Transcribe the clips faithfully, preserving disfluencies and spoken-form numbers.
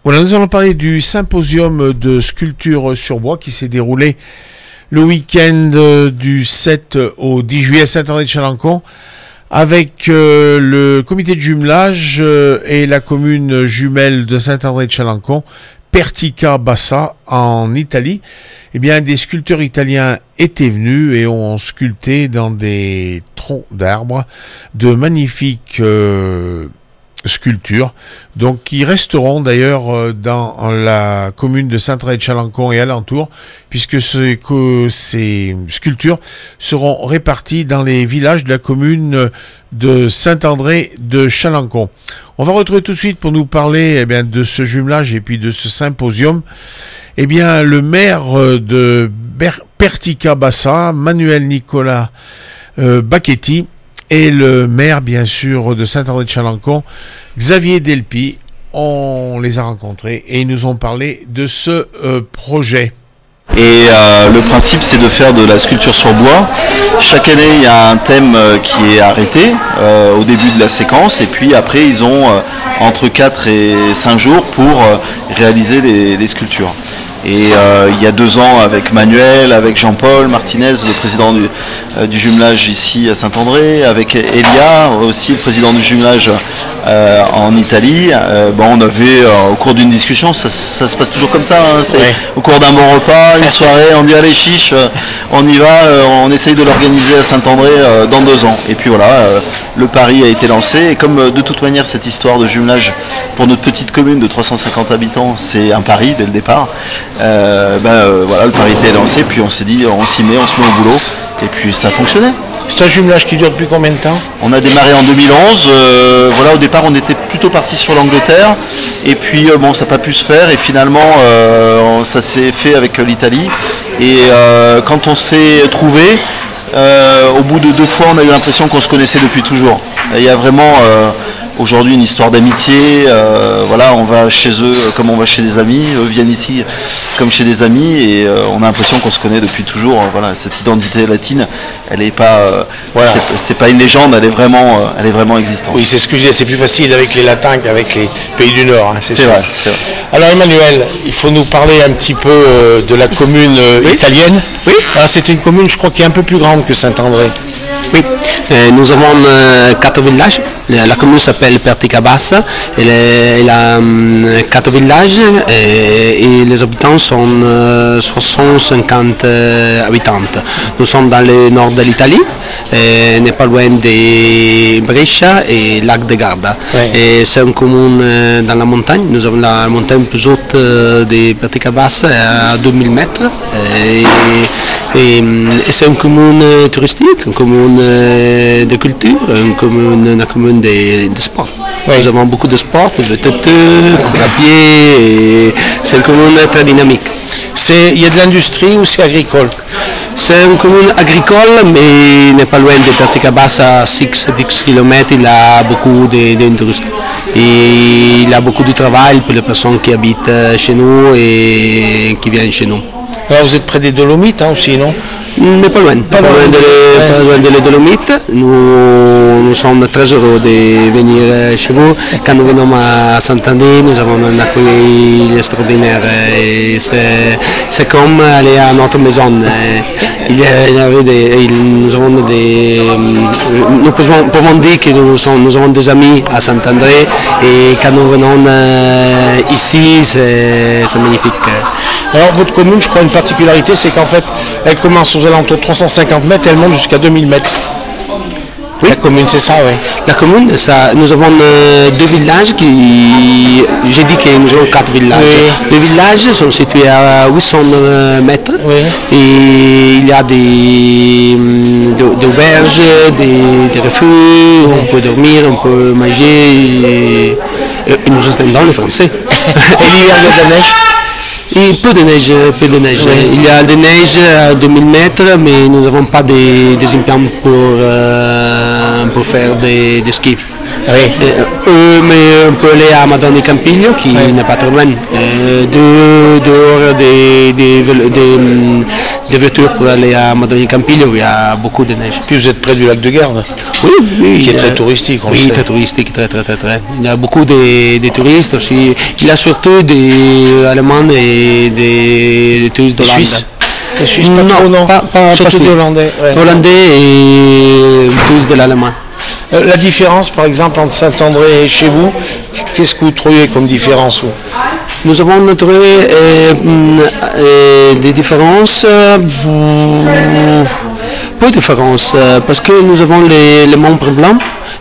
Voilà, nous allons parler du symposium de sculpture sur bois qui s'est déroulé le week-end du sept au dix juillet à Saint-André-de-Chalancon avec euh, le comité de jumelage euh, et la commune jumelle de Saint-André-de-Chalancon, Pertica Bassa en Italie. Eh bien, des sculpteurs italiens étaient venus et ont sculpté dans des troncs d'arbres de magnifiques euh, sculptures, donc qui resteront d'ailleurs dans la commune de Saint-André-de-Chalancon et alentours, puisque ce, que ces sculptures seront réparties dans les villages de la commune de Saint-André-de-Chalancon. On va retrouver tout de suite pour nous parler eh bien, de ce jumelage et puis de ce symposium eh bien, le maire de Ber- Pertica Bassa, Manuel Nicolas euh, Bacchetti, et le maire, bien sûr, de Saint-André-de-Chalancon, Xavier Delpy. On les a rencontrés et ils nous ont parlé de ce euh, projet. Et euh, le principe, c'est de faire de la sculpture sur bois. Chaque année, il y a un thème euh, qui est arrêté euh, au début de la séquence. Et puis après, ils ont euh, entre quatre et cinq jours pour euh, réaliser les, les sculptures. Et euh, il y a deux ans, avec Manuel, avec Jean-Paul Martinez, le président du, euh, du jumelage ici à Saint-André, avec Elia, aussi le président du jumelage euh, en Italie, euh, bon, on avait, euh, au cours d'une discussion, ça, ça se passe toujours comme ça, hein, c'est, ouais. Au cours d'un bon repas, une soirée, on dit allez chiche, euh, on y va, euh, on essaye de l'organiser à Saint-André euh, dans deux ans. Et puis voilà, euh, le pari a été lancé, et comme euh, de toute manière cette histoire de jumelage, pour notre petite commune de trois cent cinquante habitants, c'est un pari dès le départ. Euh, ben, euh, voilà, le pari était lancé, puis on s'est dit on s'y met, on se met au boulot, et puis ça a fonctionné. C'est un jumelage qui dure depuis combien de temps ? On a démarré en deux mille onze, euh, voilà, au départ on était plutôt parti sur l'Angleterre, et puis euh, bon, ça n'a pas pu se faire, et finalement euh, ça s'est fait avec l'Italie, et euh, quand on s'est trouvé, euh, au bout de deux fois on a eu l'impression qu'on se connaissait depuis toujours. Il y a vraiment euh, aujourd'hui une histoire d'amitié, euh, voilà, on va chez eux comme on va chez des amis, eux viennent ici comme chez des amis, et euh, on a l'impression qu'on se connaît depuis toujours. Voilà, cette identité latine, elle est pas, euh, voilà, c'est, c'est pas une légende, elle est vraiment, euh, elle est vraiment existante. Oui, c'est ce que je disais, c'est plus facile avec les latins qu'avec les pays du Nord, hein, c'est, c'est, vrai, c'est vrai. Alors Emmanuel, il faut nous parler un petit peu euh, de la commune euh, oui. italienne. Oui. Alors, c'est une commune, je crois, qui est un peu plus grande que Saint-André. Oui, euh, nous avons euh, quatre villages. La commune s'appelle Pertica Bassa. Elle, est, elle a euh, quatre villages et, et les habitants sont euh, soixante cinquante euh, habitants. Nous sommes dans le nord de l'Italie, et n'est pas loin de Brescia et Lac de Garda. Oui. Et c'est une commune euh, dans la montagne. Nous avons la montagne plus haute euh, de Pertica Bassa à deux mille mètres. Et, et, et c'est une commune touristique, une commune de culture, une commune, une commune de, de sport. Oui. Nous avons beaucoup de sport, de V T T, de à pied, et c'est une commune très dynamique. C'est, il y a de l'industrie ou c'est agricole ? C'est une commune agricole, mais n'est pas loin de Pertica Bassa, à six à dix kilomètres, il y a beaucoup d'industrie. Et il y a beaucoup de travail pour les personnes qui habitent chez nous et qui viennent chez nous. Alors vous êtes près des Dolomites hein, aussi, non ? Mais pas loin, pas, pas loin, de les, ouais. pas loin de les Dolomites. Nous, nous sommes très heureux de venir chez vous. Quand nous venons à Saint-André, nous avons un accueil extraordinaire. Et c'est, c'est comme aller à notre maison. Il y a, il y a des, il, nous avons des, nous pouvons, pouvons dire que nous, sommes, nous avons des amis à Saint-André et quand nous venons euh, ici, c'est, c'est magnifique. Alors votre commune, je crois, une particularité, c'est qu'en fait, elle commence aux alentours de trois cent cinquante mètres et elle monte jusqu'à deux mille mètres. Oui. La commune, c'est ça, oui. La commune, ça, nous avons euh, deux villages qui, j'ai dit que nous avons quatre villages. Oui. Les villages sont situés à huit cents mètres oui. Et il y a des, des auberges, des, des refuges, oui. On peut dormir, on peut manger et, et nous entendons les Français. Et l'hiver, il y a de la neige? Et peu de neige, peu de neige. Oui. Il y a des neiges à deux mille mètres, mais nous n'avons pas des, des implants pour, euh, pour faire des, des skis. Oui. Et, euh, mais on peut aller à Madonna Campiglio, qui oui. n'est pas très loin. Euh, deux, dehors des, des, des, des voitures pour aller à Madonna Campiglio où il y a beaucoup de neige. Puis vous êtes près du lac de Garde, Oui, oui. qui est très euh, touristique, on Oui, le sait. très touristique, très, très, très, très. Il y a beaucoup de, de touristes aussi. Il y a surtout des Allemands et des, des touristes Des d'Hollande. Suisses Les Suisses, pas Non, trop, non pas- pas- Surtout pas des Suisse. Hollandais. ouais. Hollandais et touristes de l'Allemagne. Euh, La différence, par exemple, entre Saint-André et chez vous, qu'est-ce que vous trouvez comme différence vous Nous avons trouvé euh, euh, des différences, euh, peu de différences, euh, parce que nous avons les, les membres blancs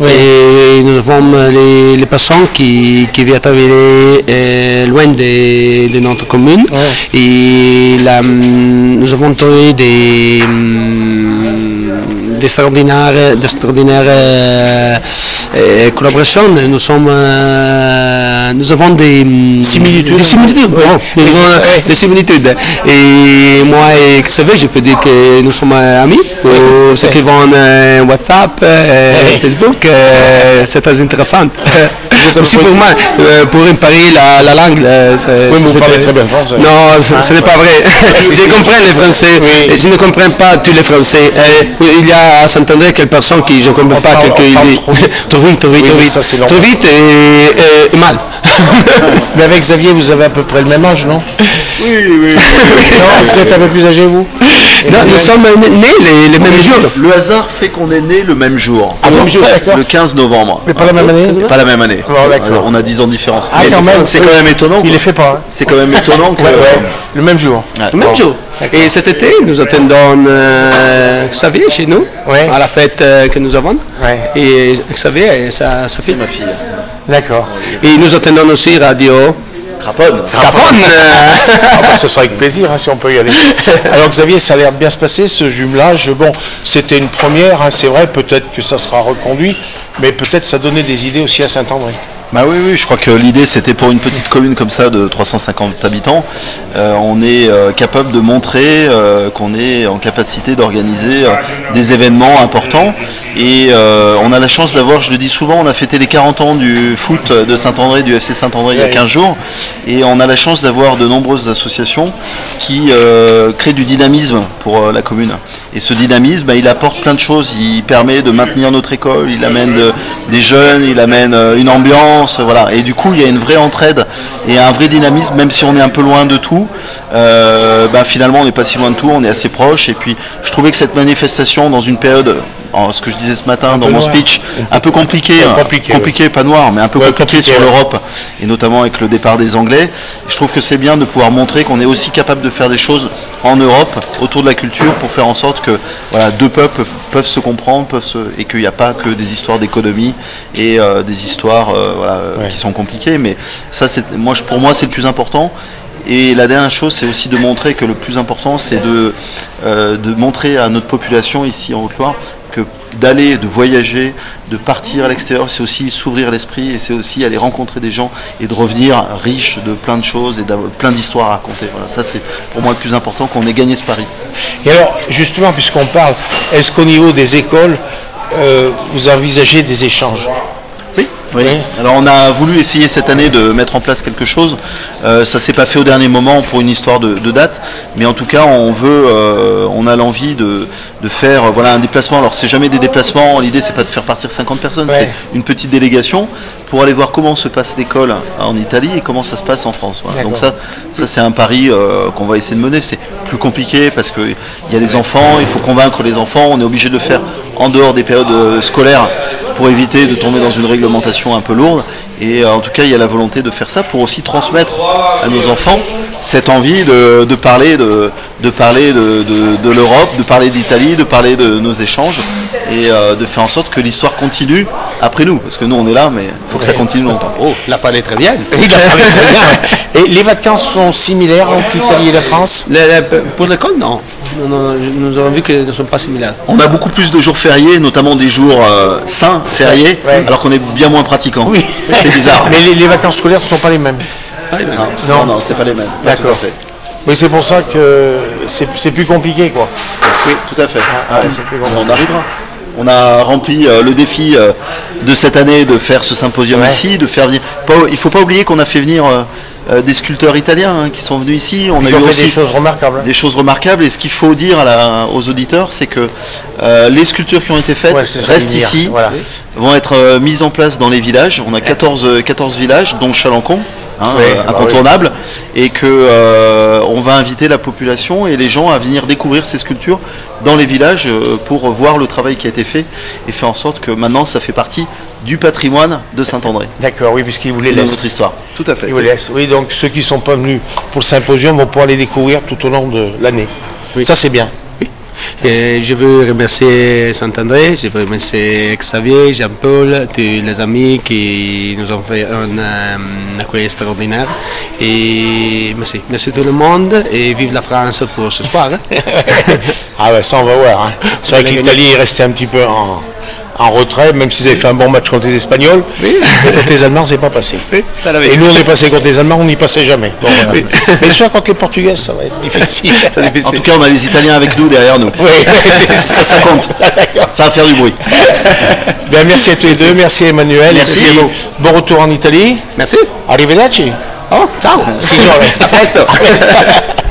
et nous avons les, les personnes qui, qui viennent travailler euh, loin de, de notre commune. Ouais. Et là, hum, nous avons trouvé des, hum, d'extraordinaires, d'extraordinaires euh, euh, collaborations. Nous sommes, euh, nous avons des hum, Similitudes. Des similitudes. Oui. bon, Oui, des, c'est ça, oui. des similitudes. Et moi et Xavier, je peux dire que nous sommes amis. Ou ceux qui vont euh, WhatsApp, euh, Oui. Facebook, euh, c'est très intéressant. Aussi pour moi, euh, pour parler la, la langue. euh, c'est- Oui, mais vous c'est- parlez très bien français. Non, ce, ce n'est pas vrai. Je comprends les français, Oui. et je ne comprends pas tous les français. Euh, il y a à s'entendre quelques personnes qui je ne comprends On pas. parle- quelques- on parle trop vite. trop vite, trop vite, Oui, trop mais vite. ça, c'est Trop normal. vite et, et- et mal. Mais avec Xavier, vous avez à peu près le même âge, non Oui, oui. Non, vous êtes un peu plus âgé, vous Non, nous sommes nés les, les mêmes jours. Le hasard fait qu'on est né le même jour. Ah, même jour, d'accord. Le quinze novembre. Mais pas la même année Pas la même année. Bon, d'accord. On a dix ans de différence. Ah, Mais quand c'est- même. C'est quand même étonnant. Il quoi. les fait pas, hein C'est quand même étonnant que. Ouais, ouais, le même jour. Ouais. Le même jour. Et cet été, nous attendons euh, Xavier chez nous, Ouais. à la fête euh, que nous avons. Ouais. Et Xavier et sa, sa fille. Ma fille. D'accord. Et nous attendons aussi Radio Craponne. Capone. Ah bah, ce sera avec plaisir hein, si on peut y aller. Alors Xavier, ça a l'air de bien se passer ce jumelage. Bon, c'était une première, hein, c'est vrai, peut-être que ça sera reconduit, mais peut-être ça donnait des idées aussi à Saint-André. Bah oui, oui, je crois que l'idée c'était pour une petite commune comme ça de trois cent cinquante habitants, euh, on est euh, capable de montrer euh, qu'on est en capacité d'organiser euh, des événements importants et euh, on a la chance d'avoir, je le dis souvent, on a fêté les quarante ans du foot de Saint-André, du F C Saint-André il y a quinze jours et on a la chance d'avoir de nombreuses associations qui euh, créent du dynamisme pour euh, la commune. Et ce dynamisme, bah, il apporte plein de choses, il permet de maintenir notre école, il amène euh, des jeunes, il amène euh, une ambiance, voilà. Et du coup, il y a une vraie entraide et un vrai dynamisme, même si on est un peu loin de tout. Euh, bah, finalement, on n'est pas si loin de tout, on est assez proche. Et puis, je trouvais que cette manifestation, dans une période, en ce que je disais ce matin dans peu mon noir. speech, un peu compliqué, Ouais, hein, compliqué, compliqué, pas noir, mais un peu Ouais, compliqué, compliqué, sur ouais. l'Europe, et notamment avec le départ des Anglais. Je trouve que c'est bien de pouvoir montrer qu'on est aussi capable de faire des choses en Europe, autour de la culture, pour faire en sorte que voilà, deux peuples peuvent se comprendre, peuvent se, et qu'il n'y a pas que des histoires d'économie et euh, des histoires euh, voilà, euh, Ouais. qui sont compliquées. Mais ça, c'est, moi, je- pour moi, c'est le plus important. Et la dernière chose, c'est aussi de montrer que le plus important, c'est de, euh, de montrer à notre population ici en Haute-Loire que d'aller, de voyager, de partir à l'extérieur, c'est aussi s'ouvrir l'esprit et c'est aussi aller rencontrer des gens et de revenir riche de plein de choses et d'avoir plein d'histoires à raconter. Voilà, ça c'est pour moi le plus important, qu'on ait gagné ce pari. Et alors, justement, puisqu'on parle, est-ce qu'au niveau des écoles, euh, vous envisagez des échanges ? Oui. Oui. Alors on a voulu essayer cette année de mettre en place quelque chose. Euh, ça s'est pas fait au dernier moment pour une histoire de, de date, mais en tout cas on veut, euh, on a l'envie de, de faire euh, voilà un déplacement. Alors c'est jamais des déplacements. L'idée c'est pas de faire partir cinquante personnes, Ouais. c'est une petite délégation pour aller voir comment se passe l'école en Italie et comment ça se passe en France. Voilà. Donc ça, ça c'est un pari euh, qu'on va essayer de mener. C'est plus compliqué parce que il y a des enfants, il faut convaincre les enfants. On est obligé de le faire en dehors des périodes euh, scolaires pour éviter de tomber dans une réglementation un peu lourde. Et euh, en tout cas, il y a la volonté de faire ça pour aussi transmettre à nos enfants cette envie de, de parler, de, de, parler de, de, de l'Europe, de parler d'Italie, de parler de nos échanges et euh, de faire en sorte que l'histoire continue après nous. Parce que nous, on est là, mais il faut que ça continue longtemps. Oh, la parlé très bien. Il a parlé très bien. Et les vacances sont similaires entre l'Italie et la France ? Le- le- pour l'école, non. Non, non, Nous avons vu qu'elles ne sont pas similaires. On a beaucoup plus de jours fériés, notamment des jours euh, sains, fériés, Ouais. alors qu'on est bien moins pratiquants. Oui. C'est bizarre. Mais les, les vacances scolaires ne sont pas les mêmes. Ah, oui, mais- Non, non, c'est pas les mêmes. Pas D'accord. tout à fait. Oui, c'est pour ça que c'est c'est plus compliqué, quoi. Oui, tout à fait. Ah, ouais, c'est plus compliqué. On arrivera. On a rempli euh, le défi euh, de cette année de faire ce symposium ouais. ici, de faire venir. Pas, il ne faut pas oublier qu'on a fait venir euh, euh, des sculpteurs italiens hein, qui sont venus ici. On Ils a eu aussi des choses remarquables. Des choses remarquables. Et ce qu'il faut dire à la, aux auditeurs, c'est que euh, les sculptures qui ont été faites ouais, restent ici, voilà. vont être euh, mises en place dans les villages. On a quatorze, quatorze villages, dont Chalancon. Hein, oui, euh, incontournable, bah oui. et que euh, on va inviter la population et les gens à venir découvrir ces sculptures dans les villages euh, pour voir le travail qui a été fait et faire en sorte que maintenant ça fait partie du patrimoine de Saint-André. D'accord, oui, puisqu'il vous les laisse. Dans notre histoire, tout à fait. Il vous les laisse. Oui, donc ceux qui ne sont pas venus pour le symposium vont pouvoir les découvrir tout au long de l'année. Oui. Ça c'est bien. Et je veux remercier Saint-André, je veux remercier Xavier, Jean-Paul, tous les amis qui nous ont fait un, un accueil extraordinaire. Et merci, merci tout le monde et vive la France pour ce soir. Hein. Ah ben ça on va voir. Hein. C'est vrai que l'Italie est restée un petit peu en, en retrait, même s'ils avaient fait un bon match contre les Espagnols. Oui. Mais contre les Allemands, c'est pas passé. Oui, ça et nous on est passé contre les Allemands, on n'y passait jamais. Bon, voilà. Oui. Mais soit contre les Portugais, ça va être difficile. Ça en tout cas, on a les Italiens avec nous derrière nous. Oui, ça, ça compte. Ça va faire du bruit. Ben, merci à tous les deux, merci Emmanuel. Merci. Bon, bon retour en Italie. Merci. Arrivederci. Oh, ciao. Signore. A presto.